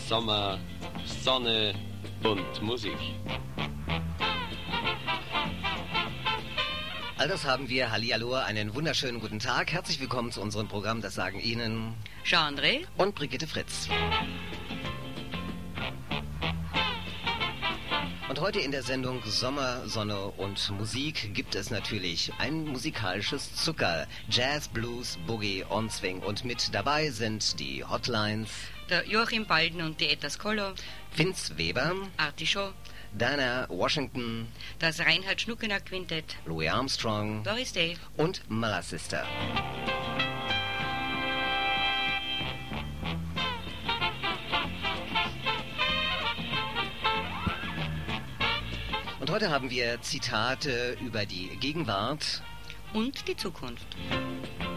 Sommer, Sonne und Musik. All das haben wir. Hallihallo, einen wunderschönen guten Tag. Herzlich willkommen zu unserem Programm. Das sagen Ihnen Jean-André und Brigitte Fritz. Und heute in der Sendung Sommer, Sonne und Musik gibt es natürlich ein musikalisches Zucker. Jazz, Blues, Boogie, On-Swing. Und mit dabei sind die Hotlines, der Joachim Balden und die Etta Skolo, Vince Weber, Artichaut, Diana Washington, das Reinhard Schnuckener Quintett, Louis Armstrong, Doris Day und Mother Sister. Und heute haben wir Zitate über die Gegenwart und die Zukunft.